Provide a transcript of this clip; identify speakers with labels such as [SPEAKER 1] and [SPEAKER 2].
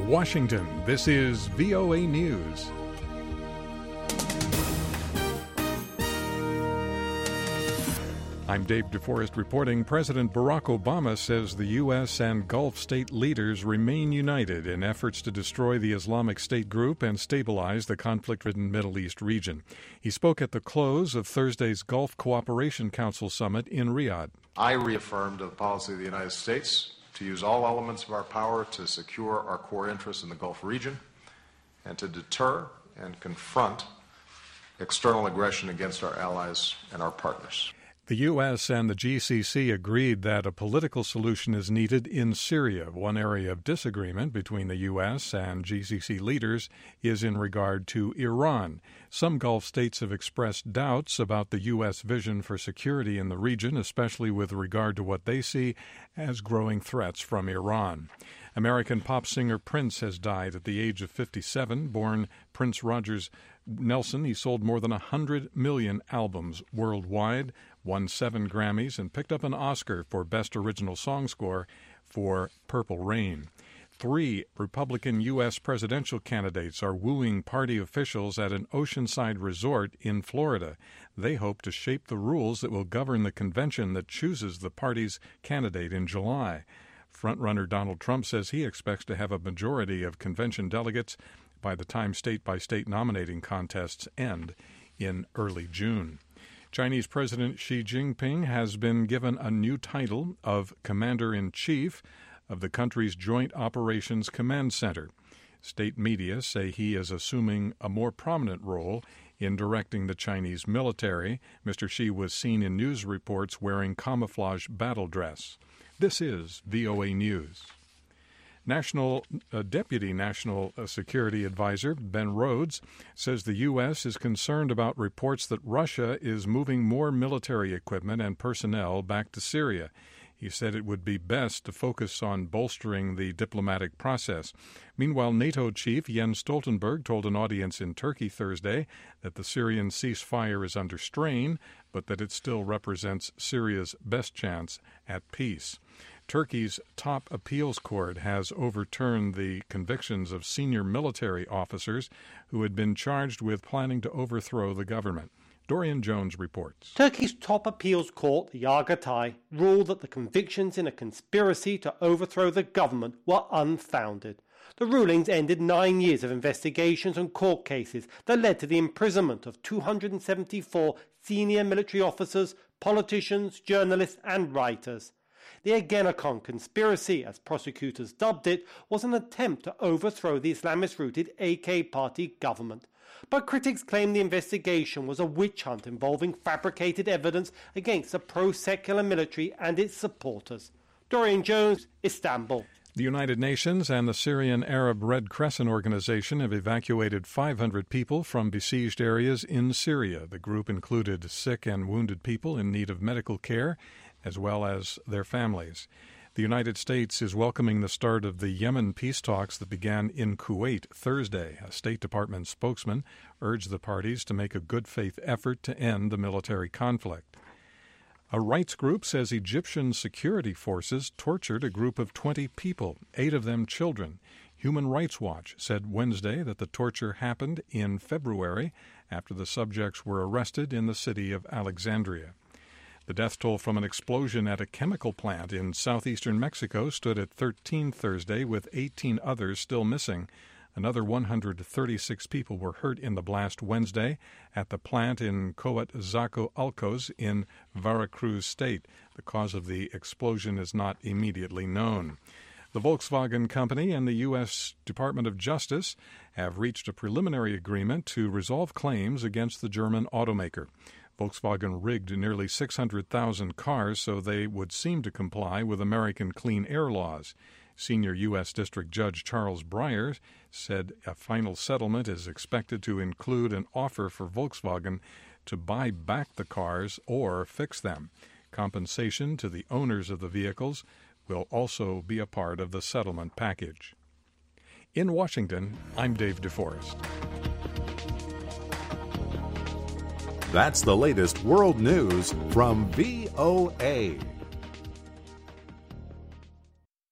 [SPEAKER 1] Washington, this is VOA News. I'm Dave DeForest reporting. President Barack Obama says the U.S. and Gulf state leaders remain united in efforts to destroy the Islamic State group and stabilize the conflict-ridden Middle East region. He spoke at the close of Thursday's Gulf Cooperation Council summit in Riyadh.
[SPEAKER 2] I reaffirmed the policy of the United States to use all elements of our power to secure our core interests in the Gulf region and to deter and confront external aggression against our allies and our partners.
[SPEAKER 1] The U.S. and the GCC agreed that a political solution is needed in Syria. One area of disagreement between the U.S. and GCC leaders is in regard to Iran. Some Gulf states have expressed doubts about the U.S. vision for security in the region, especially with regard to what they see as growing threats from Iran. American pop singer Prince has died at the age of 57. Born Prince Rogers Nelson, he sold more than 100 million albums worldwide, won 7 Grammys, and picked up an Oscar for Best Original Song Score for Purple Rain. 3 Republican U.S. presidential candidates are wooing party officials at an oceanside resort in Florida. They hope to shape the rules that will govern the convention that chooses the party's candidate in July. Frontrunner Donald Trump says he expects to have a majority of convention delegates by the time state-by-state nominating contests end in early June. Chinese President Xi Jinping has been given a new title of Commander-in-Chief of the country's Joint Operations Command Center. State media say he is assuming a more prominent role in directing the Chinese military. Mr. Xi was seen in news reports wearing camouflage battle dress. This is VOA News. Deputy National Security Advisor Ben Rhodes says the U.S. is concerned about reports that Russia is moving more military equipment and personnel back to Syria. He said it would be best to focus on bolstering the diplomatic process. Meanwhile, NATO chief Jens Stoltenberg told an audience in Turkey Thursday that the Syrian ceasefire is under strain, but that it still represents Syria's best chance at peace. Turkey's top appeals court has overturned the convictions of senior military officers who had been charged with planning to overthrow the government. Dorian Jones reports.
[SPEAKER 3] Turkey's top appeals court, the Yargıtay, ruled that the convictions in a conspiracy to overthrow the government were unfounded. The rulings ended 9 years of investigations and court cases that led to the imprisonment of 274 senior military officers, politicians, journalists and writers. The Ergenekon conspiracy, as prosecutors dubbed it, was an attempt to overthrow the Islamist-rooted AK Party government. But critics claim the investigation was a witch hunt involving fabricated evidence against the pro-secular military and its supporters. Dorian Jones, Istanbul.
[SPEAKER 1] The United Nations and the Syrian Arab Red Crescent Organization have evacuated 500 people from besieged areas in Syria. The group included sick and wounded people in need of medical care, as well as their families. The United States is welcoming the start of the Yemen peace talks that began in Kuwait Thursday. A State Department spokesman urged the parties to make a good faith effort to end the military conflict. A rights group says Egyptian security forces tortured a group of 20 people, 8 of them children. Human Rights Watch said Wednesday that the torture happened in February after the subjects were arrested in the city of Alexandria. The death toll from an explosion at a chemical plant in southeastern Mexico stood at 13 Thursday, with 18 others still missing. Another 136 people were hurt in the blast Wednesday at the plant in Coatzacoalcos in Veracruz State. The cause of the explosion is not immediately known. The Volkswagen Company and the U.S. Department of Justice have reached a preliminary agreement to resolve claims against the German automaker. Volkswagen rigged nearly 600,000 cars so they would seem to comply with American clean air laws. Senior U.S. District Judge Charles Breyer said a final settlement is expected to include an offer for Volkswagen to buy back the cars or fix them. Compensation to the owners of the vehicles will also be a part of the settlement package. In Washington, I'm Dave DeForest.
[SPEAKER 4] That's the latest world news from VOA.